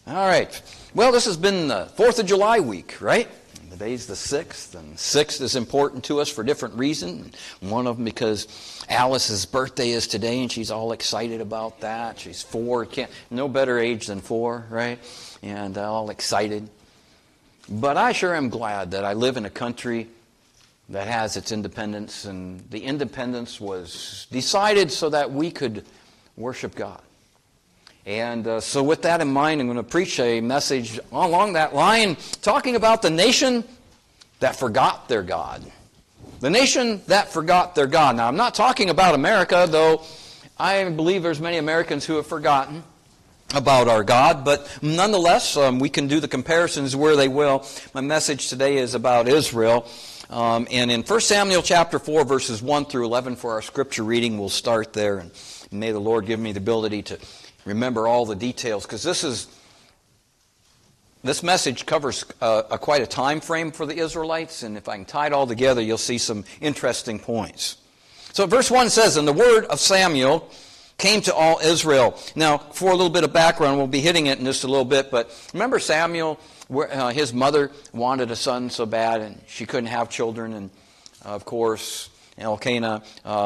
All right. Well, this has been the 4th of July week, right? Today's the 6th, and 6th is important to us for different reasons. One of them because Alice's birthday is today, and she's all excited about that. She's 4, no better age than 4, right? And all excited. But I sure am glad that I live in a country that has its independence, and the independence was decided so that we could worship God. And so with that in mind, I'm going to preach a message along that line, talking about the nation that forgot their God. The nation that forgot their God. Now, I'm not talking about America, though I believe there's many Americans who have forgotten about our God. But nonetheless, we can do the comparisons where they will. My message today is about Israel. And in 1 Samuel chapter 4, verses 1 through 11 for our scripture reading, we'll start there. And may the Lord give me the ability to remember all the details, because this message covers quite a time frame for the Israelites, and if I can tie it all together, you'll see some interesting points. So verse 1 says, "And the word of Samuel came to all Israel." Now, for a little bit of background, we'll be hitting it in just a little bit, but remember Samuel, his mother wanted a son so bad, and she couldn't have children, and of course, Elkanah,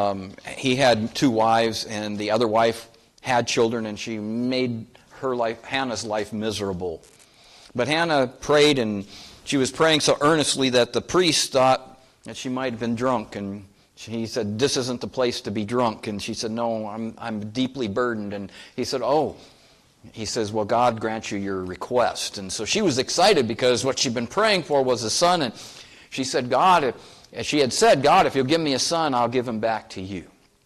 he had 2 wives, and the other wife had children, and she made Hannah's life miserable. But Hannah prayed, and she was praying so earnestly that the priest thought that she might have been drunk, and he said, "This isn't the place to be drunk." And she said, "No, I'm deeply burdened." And he said, "Oh." He says, "Well, God grant you your request." And so she was excited because what she'd been praying for was a son, and she said, "God," she had said, "God, if you'll give me a son, I'll give him back to you."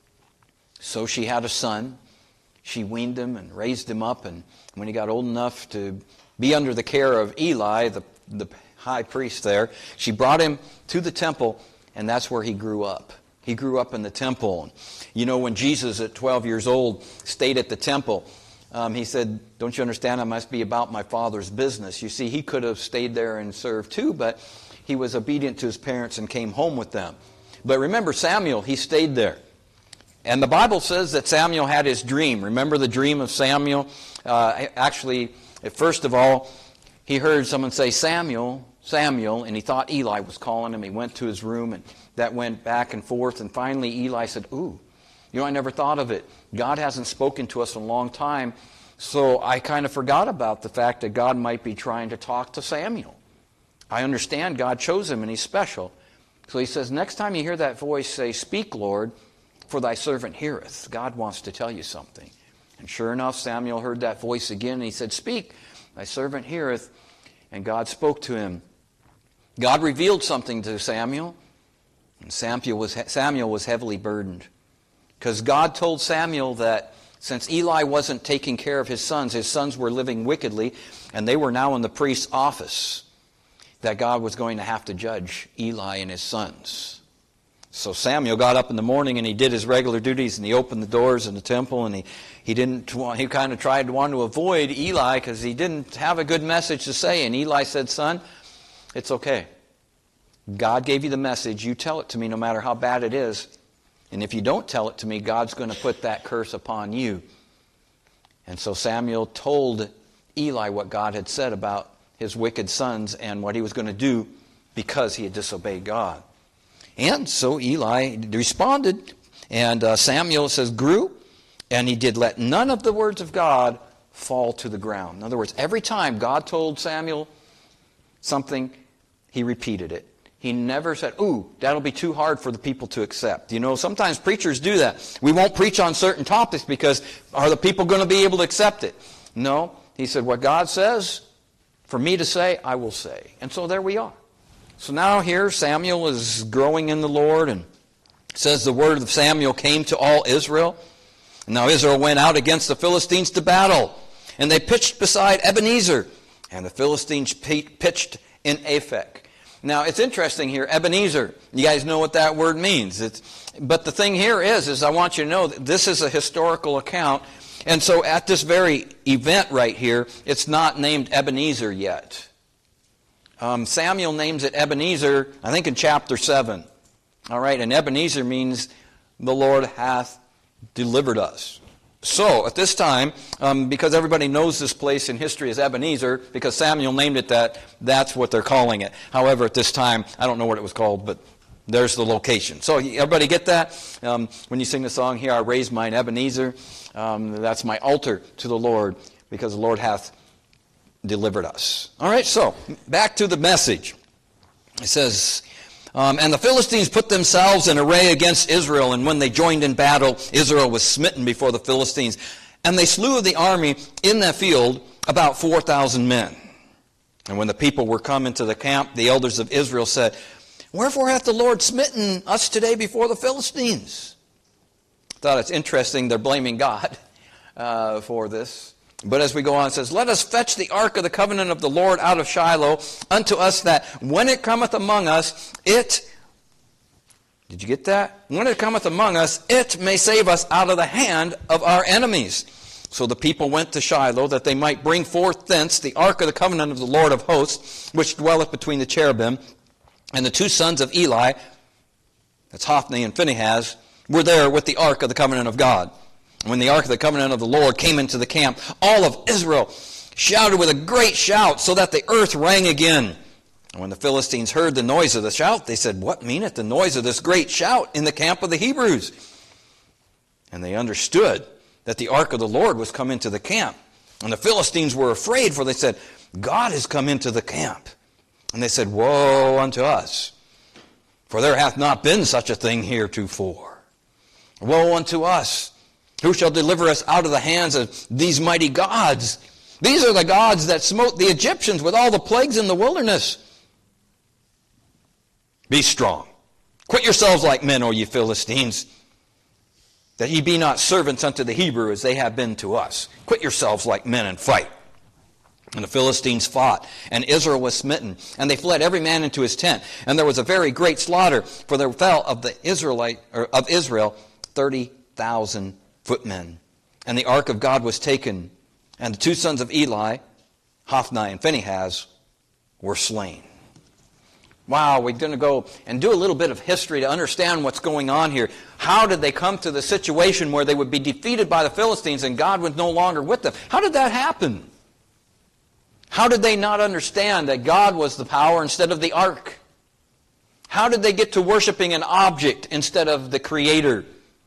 So she had a son. She weaned him and raised him up, and when he got old enough to be under the care of Eli, the high priest there, she brought him to the temple, and that's where he grew up. He grew up in the temple. You know, when Jesus at 12 years old stayed at the temple, he said, "Don't you understand? I must be about my Father's business." You see, he could have stayed there and served too, but he was obedient to his parents and came home with them. But remember Samuel, he stayed there. And the Bible says that Samuel had his dream. Remember the dream of Samuel? Actually, first of all, he heard someone say, "Samuel, Samuel," and he thought Eli was calling him. He went to his room, and that went back and forth. And finally, Eli said, "Ooh, I never thought of it. God hasn't spoken to us in a long time, so I kind of forgot about the fact that God might be trying to talk to Samuel. I understand God chose him, and he's special." So he says, "Next time you hear that voice, say, 'Speak, Lord, for thy servant heareth.'" God wants to tell you something. And sure enough, Samuel heard that voice again, and he said, "Speak, thy servant heareth." And God spoke to him. God revealed something to Samuel, and Samuel was heavily burdened. Because God told Samuel that since Eli wasn't taking care of his sons were living wickedly, and they were now in the priest's office, that God was going to have to judge Eli and his sons. So Samuel got up in the morning and he did his regular duties, and he opened the doors in the temple, and he kind of tried to want to avoid Eli because he didn't have a good message to say. And Eli said, "Son, it's okay. God gave you the message. You tell it to me no matter how bad it is. And if you don't tell it to me, God's going to put that curse upon you." And so Samuel told Eli what God had said about his wicked sons and what he was going to do because he had disobeyed God. And so Eli responded, and Samuel says, grew, and he did let none of the words of God fall to the ground. In other words, every time God told Samuel something, he repeated it. He never said, "Ooh, that'll be too hard for the people to accept." You know, sometimes preachers do that. We won't preach on certain topics because are the people going to be able to accept it? No. He said, what God says for me to say, I will say. And so there we are. So now here Samuel is growing in the Lord, and it says the word of Samuel came to all Israel. And now Israel went out against the Philistines to battle, and they pitched beside Ebenezer, and the Philistines pitched in Aphek. Now it's interesting here, Ebenezer. You guys know what that word means. But the thing here is I want you to know that this is a historical account. And so at this very event right here, it's not named Ebenezer yet. Samuel names it Ebenezer, I think in chapter 7. All right, and Ebenezer means the Lord hath delivered us. So, at this time, because everybody knows this place in history as Ebenezer, because Samuel named it that, that's what they're calling it. However, at this time, I don't know what it was called, but there's the location. So, everybody get that? When you sing the song here, I raise mine Ebenezer, that's my altar to the Lord, because the Lord hath delivered us. All right, so, back to the message. It says, and the Philistines put themselves in array against Israel, and when they joined in battle, Israel was smitten before the Philistines. And they slew of the army in that field about 4,000 men. And when the people were come into the camp, the elders of Israel said, Wherefore hath the Lord smitten us today before the Philistines? I thought it's interesting they're blaming God for this. But as we go on, it says, Let us fetch the ark of the covenant of the Lord out of Shiloh unto us, that when it cometh among us, it... Did you get that? When it cometh among us, it may save us out of the hand of our enemies. So the people went to Shiloh, that they might bring forth thence the ark of the covenant of the Lord of hosts, which dwelleth between the cherubim. And the two sons of Eli, that's Hophni and Phinehas, were there with the ark of the covenant of God. When the ark of the covenant of the Lord came into the camp, all of Israel shouted with a great shout, so that the earth rang again. And when the Philistines heard the noise of the shout, they said, What meaneth the noise of this great shout in the camp of the Hebrews? And they understood that the ark of the Lord was come into the camp. And the Philistines were afraid, for they said, God is come into the camp. And they said, Woe unto us, for there hath not been such a thing heretofore. Woe unto us! Who shall deliver us out of the hands of these mighty gods? These are the gods that smote the Egyptians with all the plagues in the wilderness. Be strong. Quit yourselves like men, O ye Philistines, that ye be not servants unto the Hebrew as they have been to us. Quit yourselves like men and fight. And the Philistines fought, and Israel was smitten, and they fled every man into his tent. And there was a very great slaughter, for there fell of Israel 30,000 footmen. And the ark of God was taken, and the two sons of Eli, Hophni and Phinehas, were slain. Wow, we're going to go and do a little bit of history to understand what's going on here. How did they come to the situation where they would be defeated by the Philistines and God was no longer with them? How did that happen? How did they not understand that God was the power instead of the ark? How did they get to worshiping an object instead of the Creator?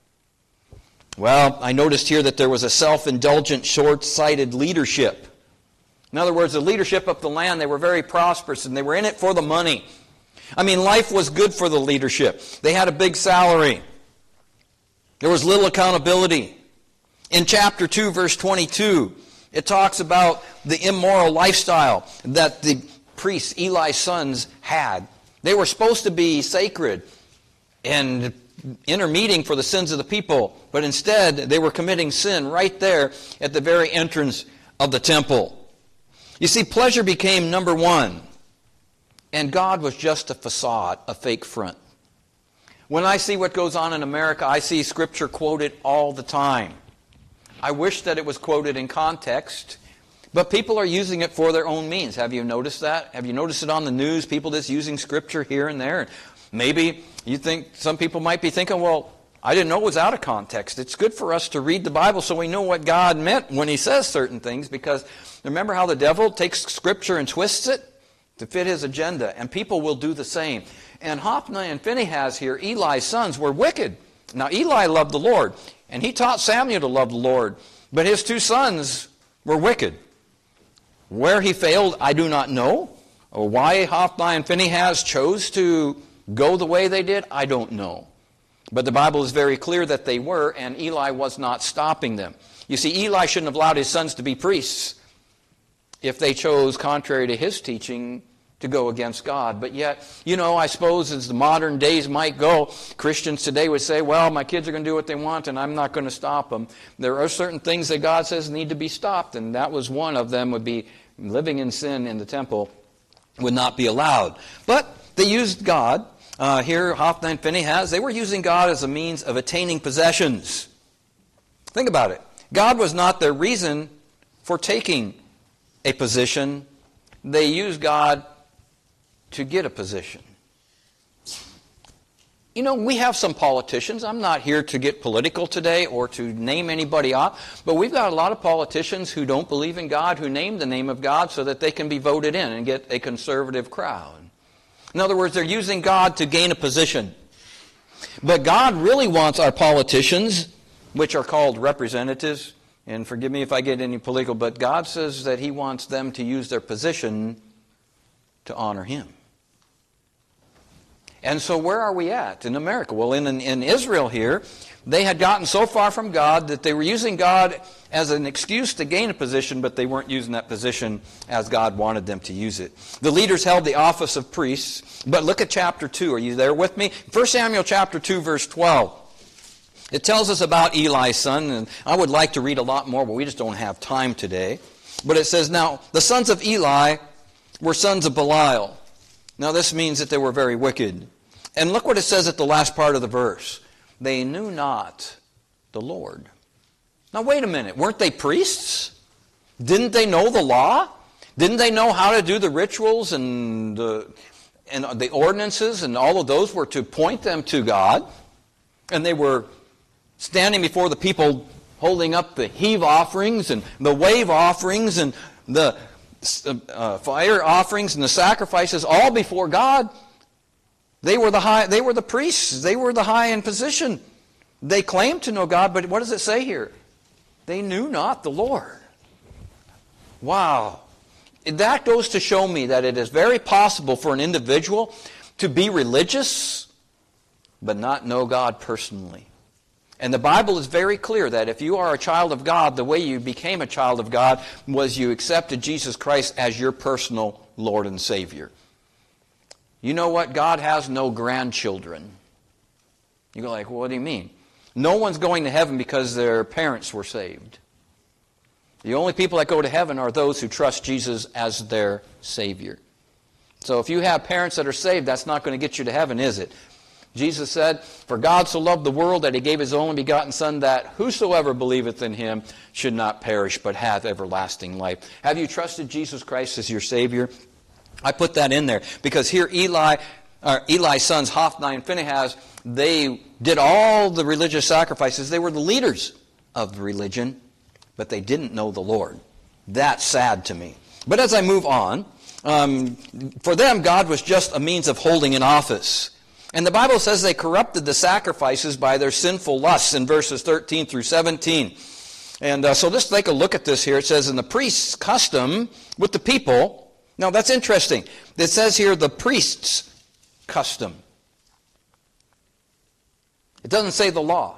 Well, I noticed here that there was a self-indulgent, short-sighted leadership. In other words, the leadership of the land, they were very prosperous and they were in it for the money. I mean, life was good for the leadership. They had a big salary. There was little accountability. In chapter 2, verse 22, it talks about the immoral lifestyle that the priests, Eli's sons, had. They were supposed to be sacred and interceding for the sins of the people, but instead they were committing sin right there at the very entrance of the temple. You see, pleasure became number one, and God was just a facade, a fake front. When I see what goes on in America, I see Scripture quoted all the time. I wish that it was quoted in context, but people are using it for their own means. Have you noticed that? Have you noticed it on the news? People just using Scripture here and there. Maybe you think some people might be thinking, well, I didn't know it was out of context. It's good for us to read the Bible so we know what God meant when He says certain things, because remember how the devil takes Scripture and twists it to fit his agenda, and people will do the same. And Hophni and Phinehas here, Eli's sons, were wicked. Now, Eli loved the Lord, and he taught Samuel to love the Lord, but his two sons were wicked. Where he failed, I do not know. Or why Hophni and Phinehas chose to go the way they did, I don't know. But the Bible is very clear that they were, and Eli was not stopping them. You see, Eli shouldn't have allowed his sons to be priests if they chose, contrary to his teaching, to go against God. But yet, I suppose as the modern days might go, Christians today would say, well, my kids are going to do what they want and I'm not going to stop them. There are certain things that God says need to be stopped, and that was one of them, would be living in sin in the temple would not be allowed. But they used God. Here, Hophni and Phinehas, they were using God as a means of attaining possessions. Think about it. God was not their reason for taking a position. They used God to get a position. You know, we have some politicians. I'm not here to get political today or to name anybody off, but we've got a lot of politicians who don't believe in God, who name the name of God so that they can be voted in and get a conservative crowd. In other words, they're using God to gain a position. But God really wants our politicians, which are called representatives, and forgive me if I get any political, but God says that He wants them to use their position to honor Him. And so where are we at in America? Well, in Israel here, they had gotten so far from God that they were using God as an excuse to gain a position, but they weren't using that position as God wanted them to use it. The leaders held the office of priests, but look at chapter 2. Are you there with me? 1 Samuel chapter 2, verse 12. It tells us about Eli's son, and I would like to read a lot more, but we just don't have time today. But it says, now, the sons of Eli were sons of Belial. Now, this means that they were very wicked. And look what it says at the last part of the verse. They knew not the Lord. Now, wait a minute. Weren't they priests? Didn't they know the law? Didn't they know how to do the rituals and the ordinances? And all of those were to point them to God. And they were standing before the people holding up the heave offerings and the wave offerings and the fire offerings and the sacrifices, all before God. They were the priests. They were the high in position. They claimed to know God, but what does it say here? They knew not the Lord. Wow. That goes to show me that it is very possible for an individual to be religious, but not know God personally. And the Bible is very clear that if you are a child of God, the way you became a child of God was you accepted Jesus Christ as your personal Lord and Savior. You know what? God has no grandchildren. You go like, well, what do you mean? No one's going to heaven because their parents were saved. The only people that go to heaven are those who trust Jesus as their Savior. So if you have parents that are saved, that's not going to get you to heaven, is it? Jesus said, for God so loved the world that He gave His only begotten Son, that whosoever believeth in Him should not perish, but have everlasting life. Have you trusted Jesus Christ as your Savior? I put that in there because here Eli's sons, Hophni and Phinehas, they did all the religious sacrifices. They were the leaders of the religion, but they didn't know the Lord. That's sad to me. But as I move on, for them, God was just a means of holding an office. And the Bible says they corrupted the sacrifices by their sinful lusts in verses 13 through 17. And so let's take a look at this here. It says, in the priest's custom with the people. Now that's interesting. It says here, the priest's custom. It doesn't say the law.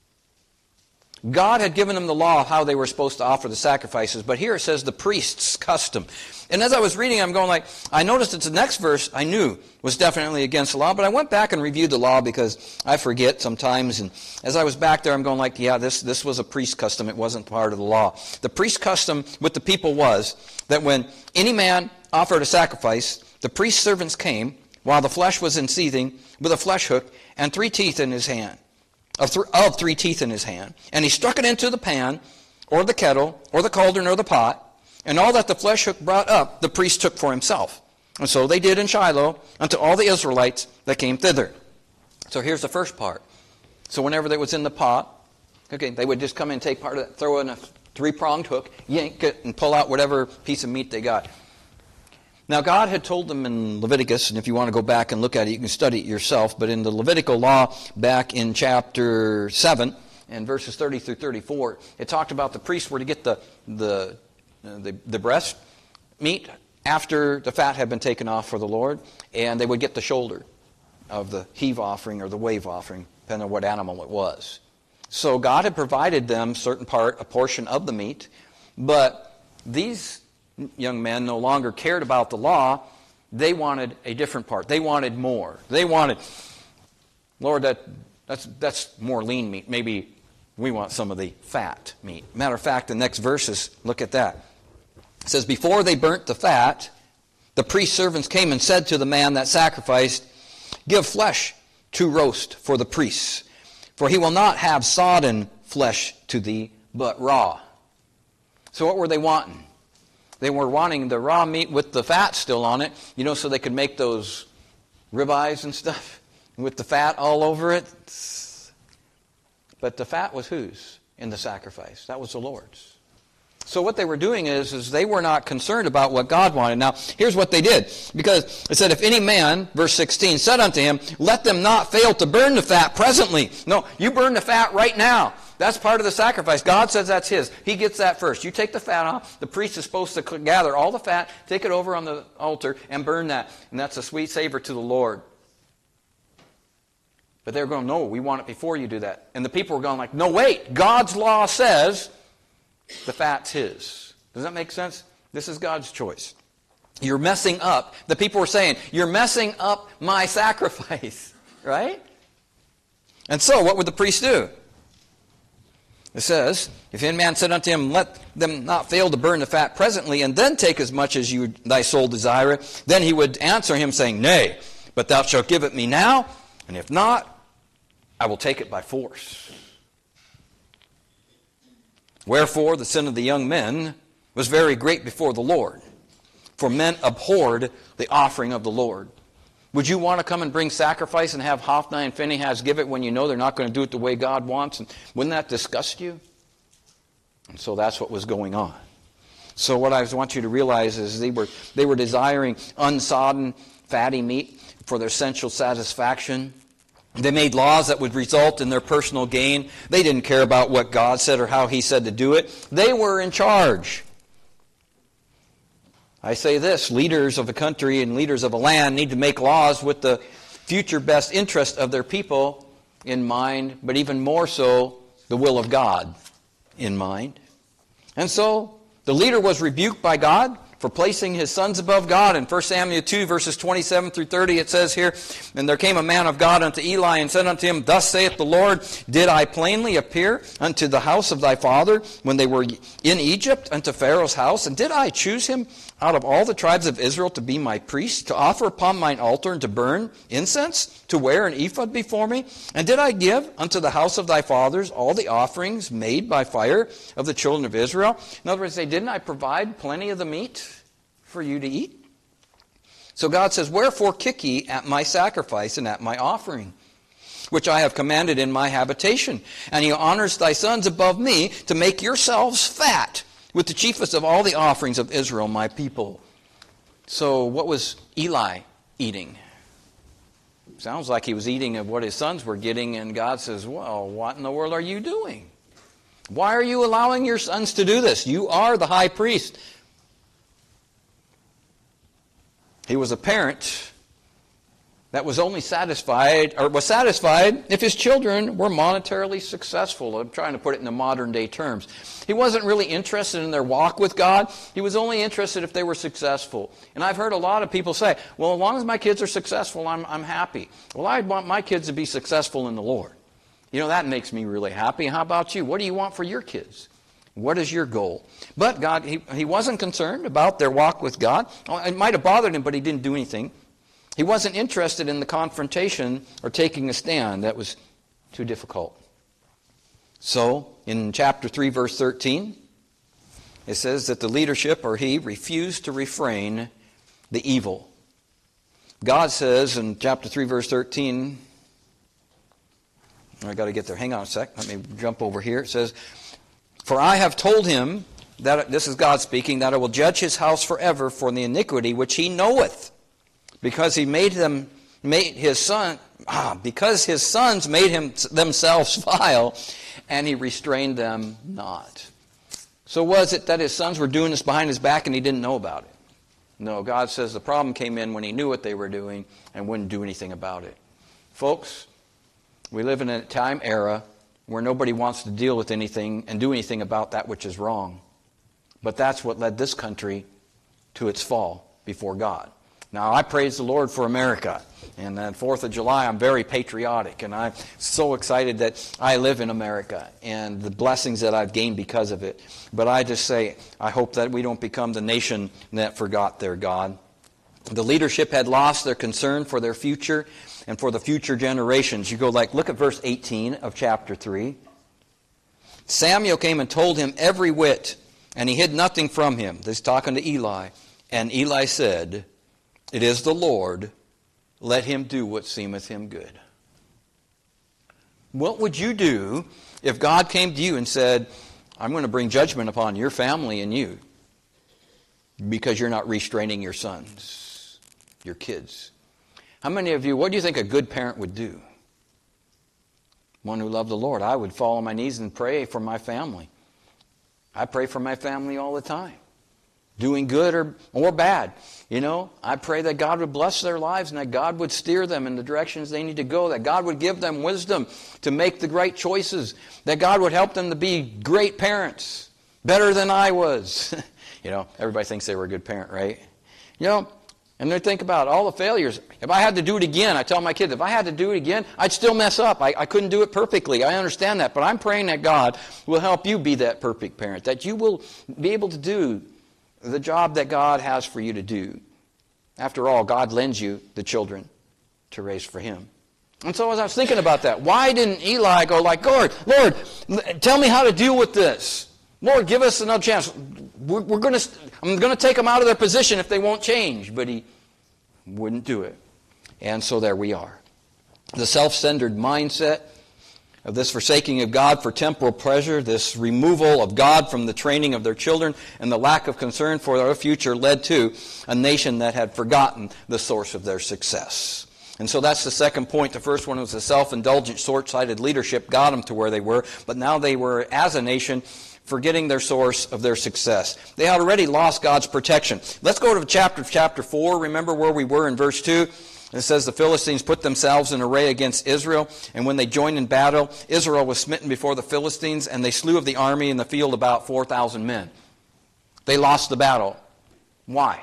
God had given them the law of how they were supposed to offer the sacrifices, but here it says the priest's custom. And as I was reading, I'm going like, I noticed that the next verse I knew was definitely against the law, but I went back and reviewed the law because I forget sometimes. And as I was back there, I'm going like, yeah, this was a priest's custom. It wasn't part of the law. The priest's custom with the people was that when any man offered a sacrifice, the priest's servants came while the flesh was in seething with a flesh hook and 3 teeth in his hand. Of 3 teeth in his hand, and he struck it into the pan, or the kettle, or the cauldron, or the pot, and all that the flesh hook brought up, the priest took for himself. And so they did in Shiloh unto all the Israelites that came thither. So here's the first part. So whenever that was in the pot, okay, they would just come in and take part of that, throw in a 3-pronged hook, yank it, and pull out whatever piece of meat they got. Now, God had told them in Leviticus, and if you want to go back and look at it, you can study it yourself, but in the Levitical law back in chapter 7 and verses 30 through 34, it talked about the priests were to get the breast meat after the fat had been taken off for the Lord, and they would get the shoulder of the heave offering or the wave offering, depending on what animal it was. So God had provided them a portion of the meat, but these young men no longer cared about the law. They wanted a different part. They wanted more. They wanted, Lord, that's more lean meat. Maybe we want some of the fat meat. Matter of fact, the next verses, look at that. It says, before they burnt the fat, the priest's servants came and said to the man that sacrificed, give flesh to roast for the priests, for he will not have sodden flesh to thee, but raw. So what were they wanting? They were wanting the raw meat with the fat still on it, so they could make those ribeyes and stuff. with the fat all over it. But the fat was whose in the sacrifice? That was the Lord's. So what they were doing is they were not concerned about what God wanted. Now, here's what they did. Because it said, if any man, verse 16, said unto him, let them not fail to burn the fat presently. No, you burn the fat right now. That's part of the sacrifice. God says that's his. He gets that first. You take the fat off. The priest is supposed to gather all the fat, take it over on the altar, and burn that. And that's a sweet savor to the Lord. But they were going, no, we want it before you do that. And the people were going like, no, wait. God's law says the fat's his. Does that make sense? This is God's choice. You're messing up. The people were saying, you're messing up my sacrifice. Right? And so, what would the priest do? It says, if any man said unto him, let them not fail to burn the fat presently, and then take as much as thy soul desireth, then he would answer him, saying, nay, but thou shalt give it me now, and if not, I will take it by force. Wherefore the sin of the young men was very great before the Lord, for men abhorred the offering of the Lord. Would you want to come and bring sacrifice and have Hophni and Phinehas give it when you know they're not going to do it the way God wants? And wouldn't that disgust you? And so that's what was going on. So what I want you to realize is they were desiring unsodden, fatty meat for their sensual satisfaction. They made laws that would result in their personal gain. They didn't care about what God said or how He said to do it. They were in charge. I say this, leaders of a country and leaders of a land need to make laws with the future best interest of their people in mind, but even more so, the will of God in mind. And so, the leader was rebuked by God for placing his sons above God. In 1 Samuel 2, verses 27 through 30, it says here, and there came a man of God unto Eli, and said unto him, thus saith the Lord, did I plainly appear unto the house of thy father when they were in Egypt, unto Pharaoh's house? And did I choose him out of all the tribes of Israel to be my priest, to offer upon mine altar, and to burn incense, to wear an ephod before me? And did I give unto the house of thy fathers all the offerings made by fire of the children of Israel? In other words, didn't I provide plenty of the meat for you to eat? So God says, wherefore kick ye at my sacrifice and at my offering, which I have commanded in my habitation? And he honors thy sons above me, to make yourselves fat with the chiefest of all the offerings of Israel, my people. So what was Eli eating? Sounds like he was eating of what his sons were getting, and God says, well, what in the world are you doing? Why are you allowing your sons to do this? You are the high priest. He was a parent that was only satisfied if his children were monetarily successful. I'm trying to put it in the modern day terms. He wasn't really interested in their walk with God. He was only interested if they were successful. And I've heard a lot of people say, well, as long as my kids are successful, I'm happy. Well, I'd want my kids to be successful in the Lord. You know, that makes me really happy. How about you? What do you want for your kids? What is your goal? But God, he wasn't concerned about their walk with God. It might have bothered him, but he didn't do anything. He wasn't interested in the confrontation or taking a stand. That was too difficult. So, in chapter 3, verse 13, it says that the leadership, or he, refused to refrain the evil. God says in chapter 3, verse 13, I've got to get there. Hang on a sec. Let me jump over here. It says, for I have told him, that this is God speaking, that I will judge his house forever for the iniquity which he knoweth, because he his sons made themselves vile, and he restrained them not. So was it that his sons were doing this behind his back and he didn't know about it? No, God says the problem came in when he knew what they were doing and wouldn't do anything about it. Folks, we live in a time era where nobody wants to deal with anything and do anything about that which is wrong. But that's what led this country to its fall before God. Now, I praise the Lord for America. And on 4th of July, I'm very patriotic. And I'm so excited that I live in America and the blessings that I've gained because of it. But I just say, I hope that we don't become the nation that forgot their God. The leadership had lost their concern for their future and for the future generations. You go look at verse 18 of chapter 3. Samuel came and told him every whit, and he hid nothing from him. This is talking to Eli. And Eli said, it is the Lord, let him do what seemeth him good. What would you do if God came to you and said, I'm going to bring judgment upon your family and you because you're not restraining your sons, your kids? How many of you, what do you think a good parent would do? One who loved the Lord. I would fall on my knees and pray for my family. I pray for my family all the time. Doing good or bad. You know, I pray that God would bless their lives and that God would steer them in the directions they need to go. That God would give them wisdom to make the right choices. That God would help them to be great parents. Better than I was. You know, everybody thinks they were a good parent, right? You know, and they think about all the failures. If I had to do it again, I tell my kids, if I had to do it again, I'd still mess up. I couldn't do it perfectly. I understand that. But I'm praying that God will help you be that perfect parent. That you will be able to do the job that God has for you to do. After all, God lends you the children to raise for Him. And so as I was thinking about that, why didn't Eli go like, Lord, tell me how to deal with this. Lord, give us another chance. I'm going to take them out of their position if they won't change. But he wouldn't do it. And so there we are. The self-centered mindset of this forsaking of God for temporal pleasure, this removal of God from the training of their children, and the lack of concern for their future led to a nation that had forgotten the source of their success. And so that's the second point. The first one was the self-indulgent, short-sighted leadership got them to where they were, but now they were, as a nation, forgetting their source of their success. They had already lost God's protection. Let's go to chapter 4. Remember where we were in verse 2? It says the Philistines put themselves in array against Israel, and when they joined in battle, Israel was smitten before the Philistines, and they slew of the army in the field about 4,000 men. They lost the battle. Why?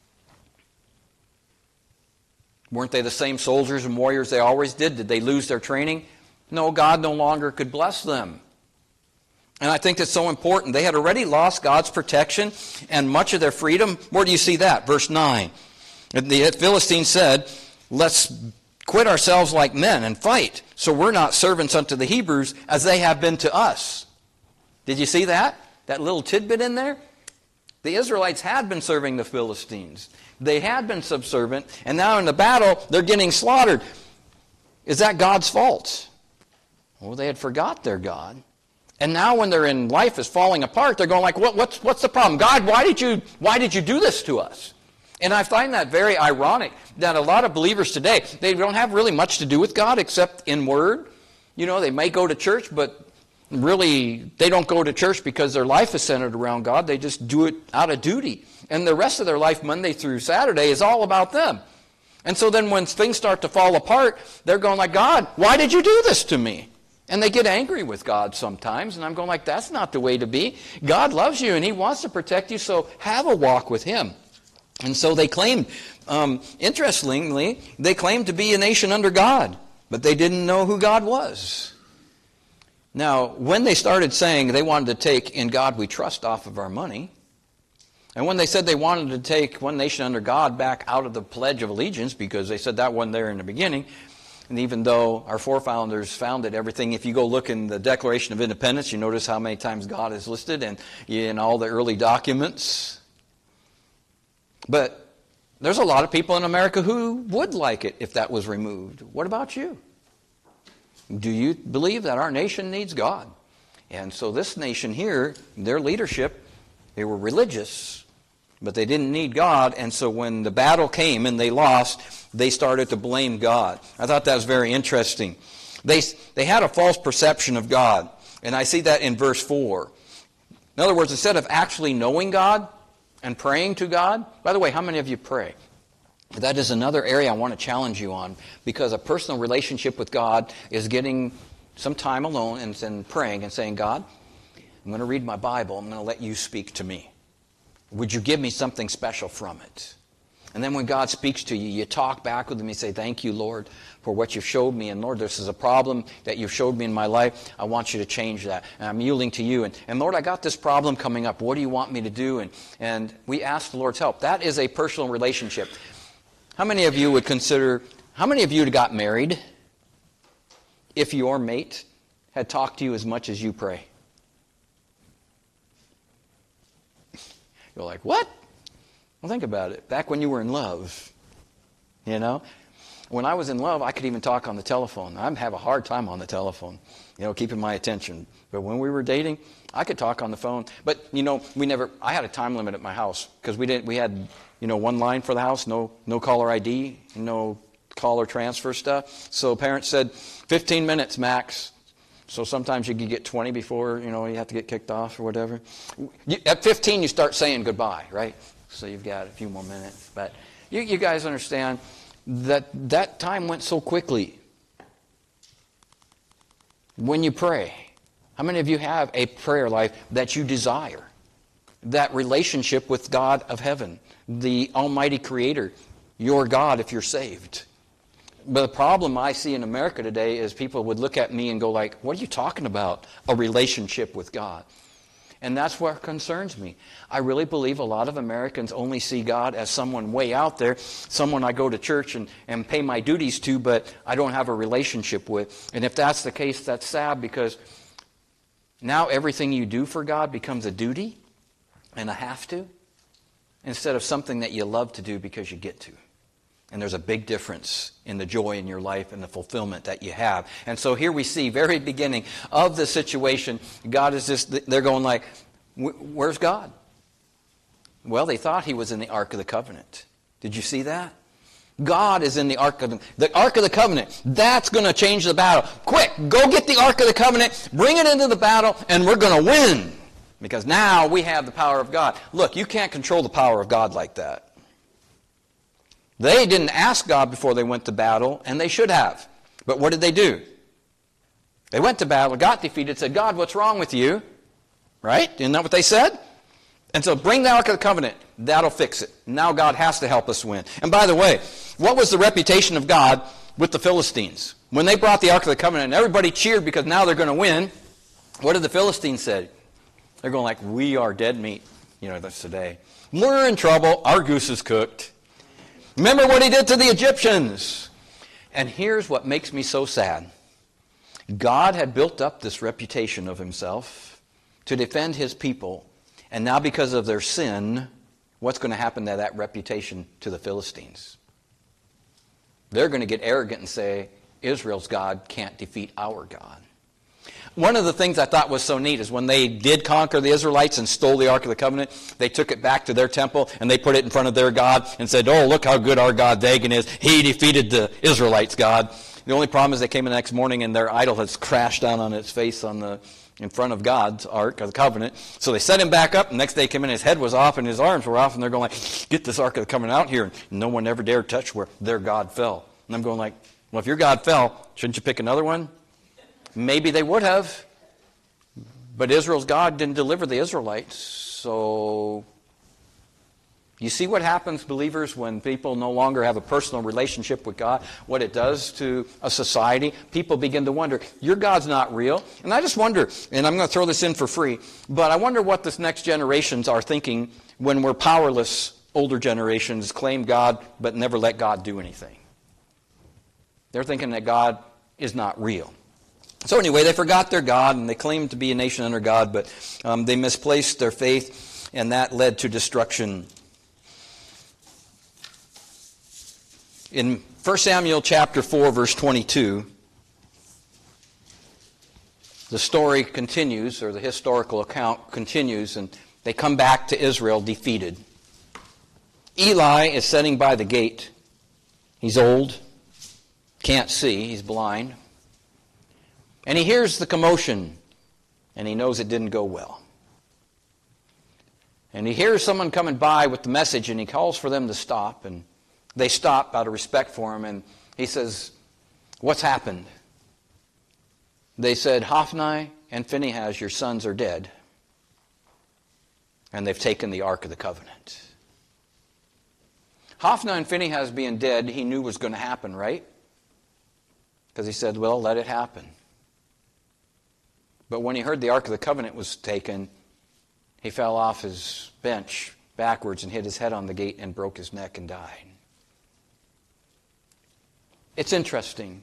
Weren't they the same soldiers and warriors they always did? Did they lose their training? No, God no longer could bless them. And I think that's so important. They had already lost God's protection and much of their freedom. Where do you see that? Verse 9. The Philistines said, let's quit ourselves like men and fight, so we're not servants unto the Hebrews as they have been to us. Did you see that? That little tidbit in there? The Israelites had been serving the Philistines. They had been subservient, and now in the battle, they're getting slaughtered. Is that God's fault? Well, they had forgot their God. And now when they're in life is falling apart, they're going like, what's the problem? God, why did you do this to us? And I find that very ironic that a lot of believers today, they don't have really much to do with God except in word. You know, they may go to church, but really they don't go to church because their life is centered around God. They just do it out of duty. And the rest of their life, Monday through Saturday, is all about them. And so then when things start to fall apart, they're going like, God, why did you do this to me? And they get angry with God sometimes. And I'm going like, that's not the way to be. God loves you and He wants to protect you, so have a walk with Him. And so they claimed, interestingly, they claimed to be a nation under God. But they didn't know who God was. Now, when they started saying they wanted to take In God We Trust off of our money, and when they said they wanted to take one nation under God back out of the Pledge of Allegiance, because they said that wasn't there in the beginning, and even though our forefathers founded everything, if you go look in the Declaration of Independence, you notice how many times God is listed and in all the early documents. But there's a lot of people in America who would like it if that was removed. What about you? Do you believe that our nation needs God? And so this nation here, their leadership, they were religious, but they didn't need God. And so when the battle came and they lost, they started to blame God. I thought that was very interesting. They had a false perception of God. And I see that in verse 4. In other words, instead of actually knowing God and praying to God, by the way, how many of you pray? That is another area I want to challenge you on, because a personal relationship with God is getting some time alone and praying and saying, God, I'm going to read my Bible. I'm going to let you speak to me. Would you give me something special from it? And then when God speaks to you, you talk back with Him. You say, thank you, Lord, for what you've showed me. And Lord, this is a problem that you've showed me in my life. I want you to change that. And I'm yielding to you. And Lord, I got this problem coming up. What do you want me to do? And we ask the Lord's help. That is a personal relationship. How many of you would consider, how many of you got married if your mate had talked to you as much as you pray? You're like, what? Well, think about it. Back when you were in love, you know? when I was in love, I could even talk on the telephone. I have a hard time on the telephone, keeping my attention. But when we were dating, I could talk on the phone. But, I had a time limit at my house because we had, one line for the house, no caller ID, no caller transfer stuff. So parents said 15 minutes max. So sometimes you could get 20 before, you have to get kicked off or whatever. At 15, you start saying goodbye, right? So you've got a few more minutes. But you guys understand that time went so quickly. When you pray, how many of you have a prayer life that you desire? That relationship with God of heaven, the Almighty Creator, your God if you're saved. But the problem I see in America today is people would look at me and go like, what are you talking about? A relationship with God. And that's what concerns me. I really believe a lot of Americans only see God as someone way out there, someone I go to church and pay my duties to, but I don't have a relationship with. And if that's the case, that's sad, because now everything you do for God becomes a duty and a have to, instead of something that you love to do because you get to. And there's a big difference in the joy in your life and the fulfillment that you have. And so here we see, very beginning of the situation, God is just, they're going like, where's God? Well, they thought he was in the Ark of the Covenant. Did you see that? God is in the Ark of the Covenant. That's going to change the battle. Quick, go get the Ark of the Covenant, bring it into the battle, and we're going to win. Because now we have the power of God. Look, you can't control the power of God like that. They didn't ask God before they went to battle, and they should have. But what did they do? They went to battle, got defeated, said, God, what's wrong with you? Right? Isn't that what they said? And so bring the Ark of the Covenant. That'll fix it. Now God has to help us win. And by the way, what was the reputation of God with the Philistines? When they brought the Ark of the Covenant and everybody cheered because now they're going to win, what did the Philistines say? They're going like, we are dead meat. That's today. We're in trouble. Our goose is cooked. Remember what he did to the Egyptians. And here's what makes me so sad. God had built up this reputation of himself to defend his people. And now because of their sin, what's going to happen to that reputation to the Philistines? They're going to get arrogant and say, Israel's God can't defeat our God. One of the things I thought was so neat is when they did conquer the Israelites and stole the Ark of the Covenant, they took it back to their temple and they put it in front of their God and said, oh, look how good our God Dagon is. He defeated the Israelites' God. The only problem is they came in the next morning and their idol has crashed down on its face in front of God's Ark of the Covenant. So they set him back up, and the next day he came in, his head was off and his arms were off, and they're going like, get this Ark of the Covenant out here. And no one ever dared touch where their God fell. And I'm going like, well, if your God fell, shouldn't you pick another one? Maybe they would have. But Israel's God didn't deliver the Israelites. So you see what happens, believers, when people no longer have a personal relationship with God, what it does to a society. People begin to wonder, your God's not real. And I just wonder, and I'm going to throw this in for free, but I wonder what this next generations are thinking when we're powerless. Older generations claim God but never let God do anything. They're thinking that God is not real. So anyway, they forgot their God, and they claimed to be a nation under God, but they misplaced their faith, and that led to destruction. In 1 Samuel chapter 4, verse 22, the story continues, or the historical account continues, and they come back to Israel defeated. Eli is sitting by the gate. He's old, can't see, he's blind. And he hears the commotion, and he knows it didn't go well. And he hears someone coming by with the message, and he calls for them to stop. And they stop out of respect for him, and he says, what's happened? They said, Hophni and Phinehas, your sons, are dead. And they've taken the Ark of the Covenant. Hophni and Phinehas being dead, he knew was going to happen, right? Because he said, well, let it happen. But when he heard the Ark of the Covenant was taken, he fell off his bench backwards and hit his head on the gate and broke his neck and died. It's interesting,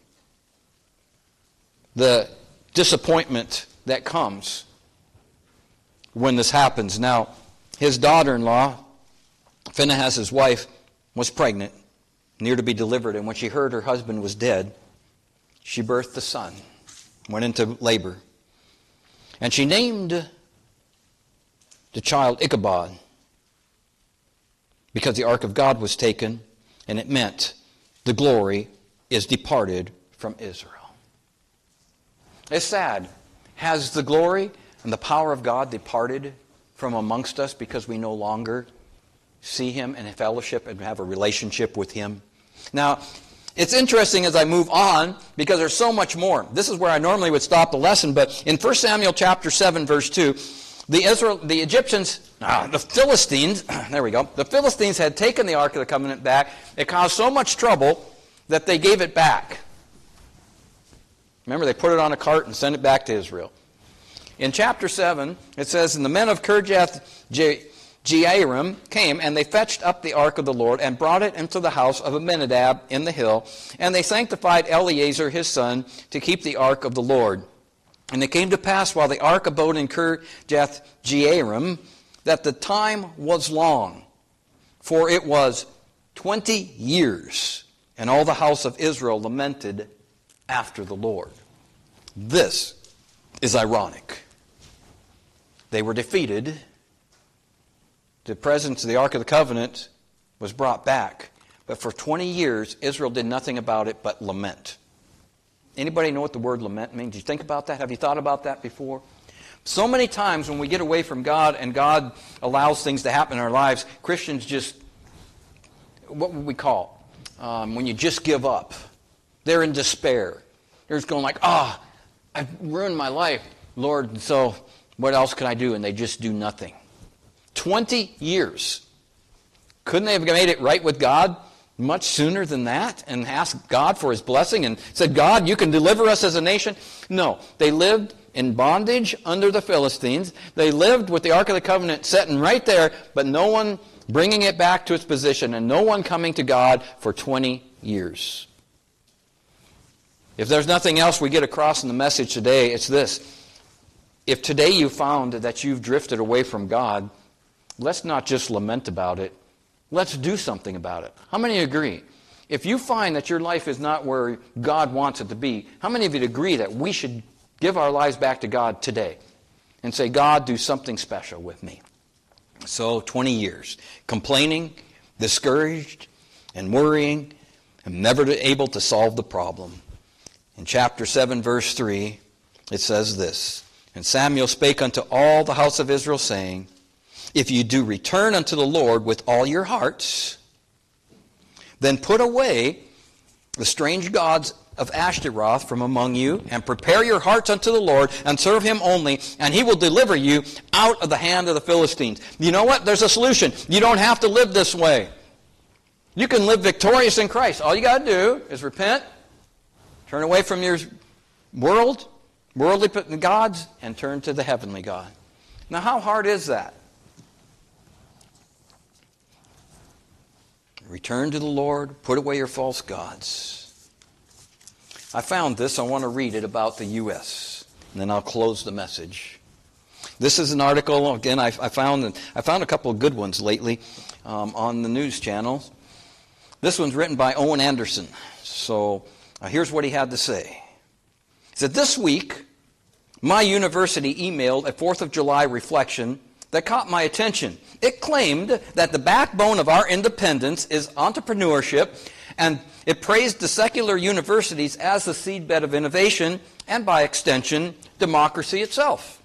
the disappointment that comes when this happens. Now, his daughter-in-law, Phinehas' wife, was pregnant. near to be delivered. And when she heard her husband was dead, she birthed a son, went into labor. And she named the child Ichabod, because the ark of God was taken, and it meant the glory is departed from Israel. It's sad. Has the glory and the power of God departed from amongst us because we no longer see Him and fellowship and have a relationship with Him? Now, it's interesting as I move on because there's so much more. This is where I normally would stop the lesson, but in 1 Samuel chapter 7, verse 2, the Egyptians, the Philistines, there we go, the Philistines had taken the Ark of the Covenant back. It caused so much trouble that they gave it back. Remember, they put it on a cart and sent it back to Israel. In chapter 7, it says, "And the men of Kirjath Jearim came, and they fetched up the ark of the Lord, and brought it into the house of Abinadab in the hill. And they sanctified Eleazar his son to keep the ark of the Lord. And it came to pass, while the ark abode in Kirjath Jearim, that the time was long, for it was 20 years, and all the house of Israel lamented after the Lord." This is ironic. They were defeated. The presence of the Ark of the Covenant was brought back. But for 20 years, Israel did nothing about it but lament. Anybody know what the word lament means? Did you think about that? Have you thought about that before? So many times when we get away from God and God allows things to happen in our lives, Christians just, what would we call when you just give up? They're in despair. They're just going like, I've ruined my life, Lord, and so what else can I do? And they just do nothing. 20 years. Couldn't they have made it right with God much sooner than that and asked God for His blessing and said, God, you can deliver us as a nation? No. They lived in bondage under the Philistines. They lived with the Ark of the Covenant sitting right there, but no one bringing it back to its position and no one coming to God for 20 years. If there's nothing else we get across in the message today, it's this. If today you found that you've drifted away from God, let's not just lament about it. Let's do something about it. How many agree? If you find that your life is not where God wants it to be, how many of you agree that we should give our lives back to God today and say, God, do something special with me? So 20 years, complaining, discouraged, and worrying, and never able to solve the problem. In chapter 7, verse 3, it says this, "And Samuel spake unto all the house of Israel, saying, If you do return unto the Lord with all your hearts, then put away the strange gods of Ashtaroth from among you, and prepare your hearts unto the Lord, and serve Him only, and He will deliver you out of the hand of the Philistines." You know what? There's a solution. You don't have to live this way. You can live victorious in Christ. All you got to do is repent, turn away from your worldly gods, and turn to the heavenly God. Now, how hard is that? Return to the Lord, put away your false gods. I found this. I want to read it about the U.S., and then I'll close the message. This is an article, again, I found a couple of good ones lately on the news channels. This one's written by Owen Anderson. So here's what he had to say. He said, "This week, my university emailed a 4th of July reflection that caught my attention. It claimed that the backbone of our independence is entrepreneurship, and it praised the secular universities as the seedbed of innovation and, by extension, democracy itself."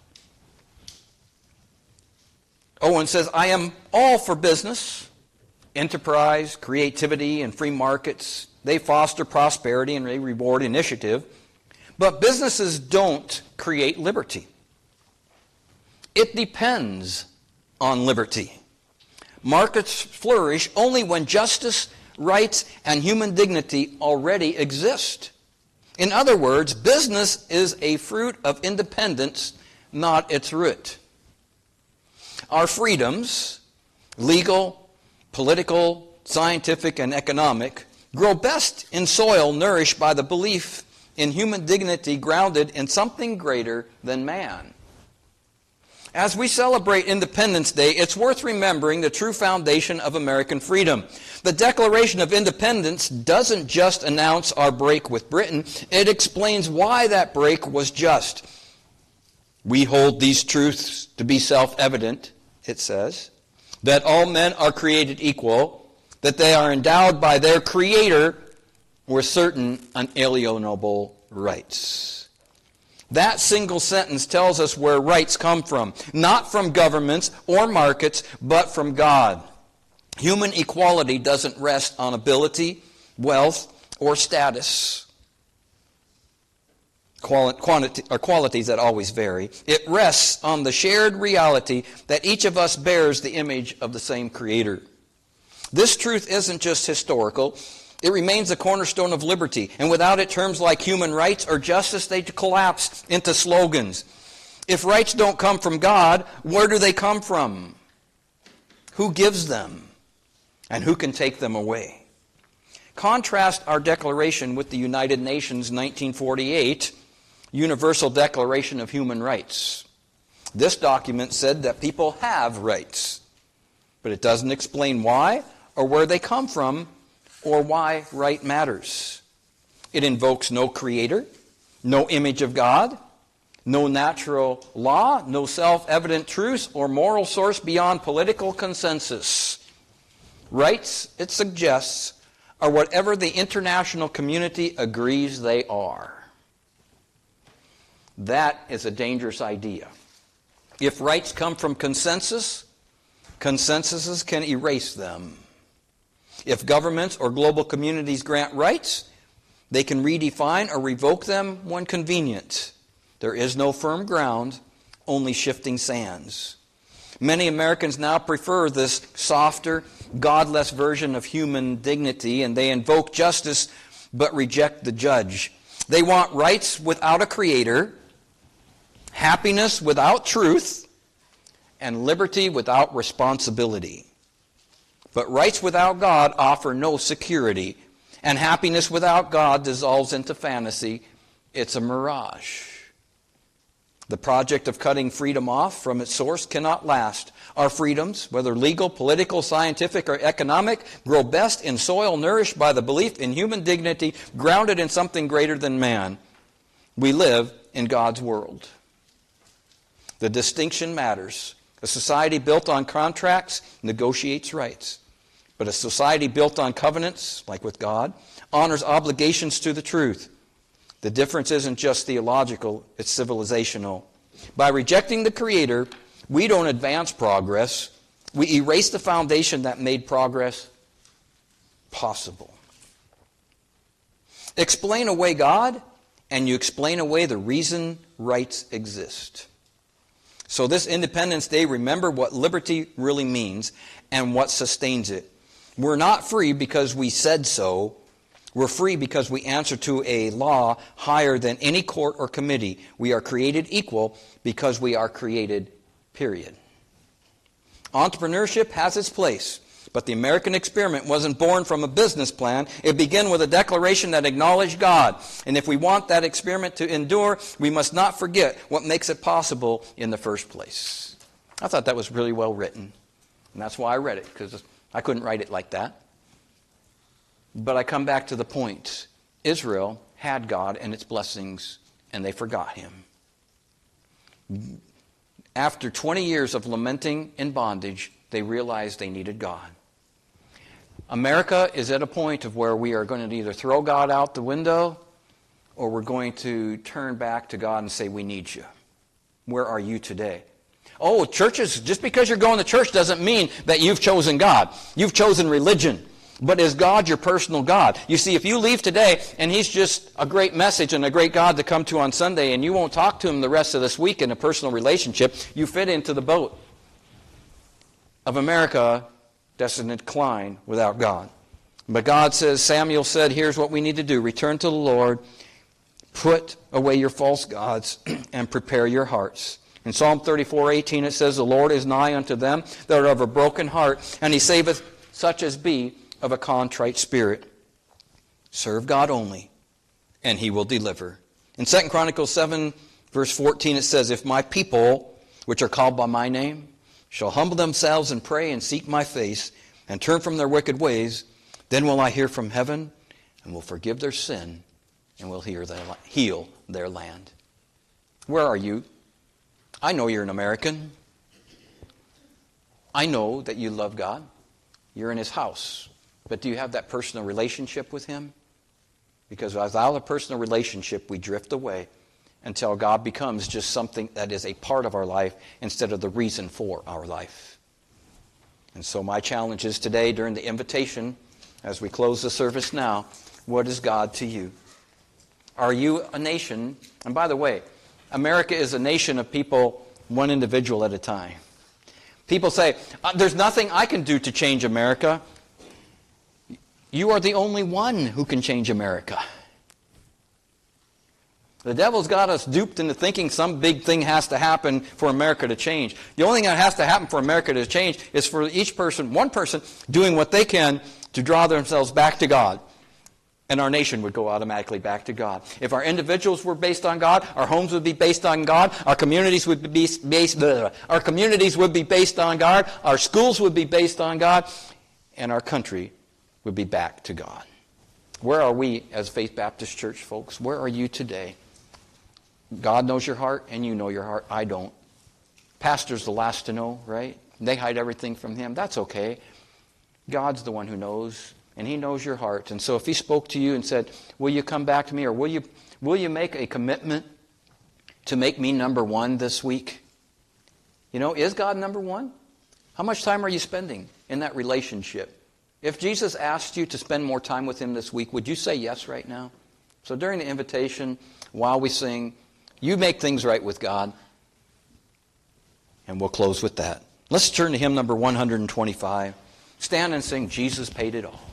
Owen says, "I am all for business, enterprise, creativity, and free markets. They foster prosperity and they reward initiative. But businesses don't create liberty. It depends on liberty. Markets flourish only when justice, rights, and human dignity already exist. In other words, business is a fruit of independence, not its root. Our freedoms, legal, political, scientific, and economic, grow best in soil nourished by the belief in human dignity grounded in something greater than man. As we celebrate Independence Day, it's worth remembering the true foundation of American freedom. The Declaration of Independence doesn't just announce our break with Britain, it explains why that break was just. We hold these truths to be self-evident, it says, that all men are created equal, that they are endowed by their Creator with certain unalienable rights. That single sentence tells us where rights come from, not from governments or markets, but from God. Human equality doesn't rest on ability, wealth, or status. Qualities that always vary. It rests on the shared reality that each of us bears the image of the same Creator. This truth isn't just historical. It remains the cornerstone of liberty, and without it, terms like human rights or justice, they collapse into slogans. If rights don't come from God, where do they come from? Who gives them? And who can take them away? Contrast our declaration with the United Nations 1948 Universal Declaration of Human Rights. This document said that people have rights, but it doesn't explain why or where they come from, or why right matters. It invokes no creator, no image of God, no natural law, no self-evident truth or moral source beyond political consensus. Rights, it suggests, are whatever the international community agrees they are. That is a dangerous idea. If rights come from consensus, consensuses can erase them. If governments or global communities grant rights, they can redefine or revoke them when convenient. There is no firm ground, only shifting sands. Many Americans now prefer this softer, godless version of human dignity, and they invoke justice but reject the judge. They want rights without a creator, happiness without truth, and liberty without responsibility. But rights without God offer no security, and happiness without God dissolves into fantasy. It's a mirage. The project of cutting freedom off from its source cannot last. Our freedoms, whether legal, political, scientific, or economic, grow best in soil nourished by the belief in human dignity, grounded in something greater than man. We live in God's world. The distinction matters. A society built on contracts negotiates rights. But a society built on covenants, like with God, honors obligations to the truth. The difference isn't just theological, it's civilizational. By rejecting the Creator, we don't advance progress. We erase the foundation that made progress possible. Explain away God, and you explain away the reason rights exist. So this Independence Day, remember what liberty really means and what sustains it. We're not free because we said so. We're free because we answer to a law higher than any court or committee. We are created equal because we are created, period. Entrepreneurship has its place, but the American experiment wasn't born from a business plan. It began with a declaration that acknowledged God. And if we want that experiment to endure, we must not forget what makes it possible in the first place. I thought that was really well written. And that's why I read it, because I couldn't write it like that. But I come back to the point. Israel had God and its blessings, and they forgot Him. After 20 years of lamenting in bondage, they realized they needed God. America is at a point of where we are going to either throw God out the window or we're going to turn back to God and say, we need you. Where are you today? Oh, churches, just because you're going to church doesn't mean that you've chosen God. You've chosen religion. But is God your personal God? You see, if you leave today and He's just a great message and a great God to come to on Sunday and you won't talk to Him the rest of this week in a personal relationship, you fit into the boat of America that's in decline without God. But God says, Samuel said, here's what we need to do. Return to the Lord, put away your false gods, and prepare your hearts. In Psalm 34:18 it says, the Lord is nigh unto them that are of a broken heart, and He saveth such as be of a contrite spirit. Serve God only, and He will deliver. In 2 Chronicles 7, verse 14, it says, if my people, which are called by my name, shall humble themselves and pray and seek my face and turn from their wicked ways, then will I hear from heaven and will forgive their sin and will heal their land. Where are you? I know you're an American. I know that you love God. You're in His house. But do you have that personal relationship with Him? Because without a personal relationship, we drift away until God becomes just something that is a part of our life instead of the reason for our life. And so my challenge is today during the invitation, as we close the service now, what is God to you? Are you a nation? And by the way, America is a nation of people, one individual at a time. People say, there's nothing I can do to change America. You are the only one who can change America. The devil's got us duped into thinking some big thing has to happen for America to change. The only thing that has to happen for America to change is for each person, one person, doing what they can to draw themselves back to God. And our nation would go automatically back to God. If our individuals were based on God, our homes would be based on God, our communities would be based on God, our schools would be based on God, and our country would be back to God. Where are we as Faith Baptist Church, folks? Where are you today? God knows your heart, and you know your heart. I don't. Pastor's the last to know, right? They hide everything from Him. That's okay. God's the one who knows, and He knows your heart. And so if He spoke to you and said, will you come back to me, or will you make a commitment to make me number one this week? You know, is God number one? How much time are you spending in that relationship? If Jesus asked you to spend more time with Him this week, would you say yes right now? So during the invitation, while we sing, you make things right with God. And we'll close with that. Let's turn to hymn number 125. Stand and sing, Jesus Paid It All.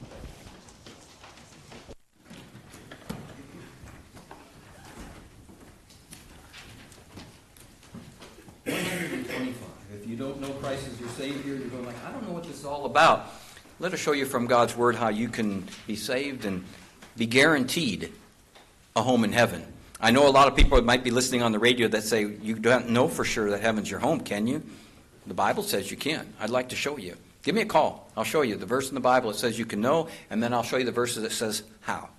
If you don't know Christ as your Savior, you're going like, I don't know what this is all about. Let us show you from God's Word how you can be saved and be guaranteed a home in heaven. I know a lot of people might be listening on the radio that say, you don't know for sure that heaven's your home, can you? The Bible says you can. I'd like to show you. Give me a call. I'll show you the verse in the Bible that says you can know, and then I'll show you the verse that says how.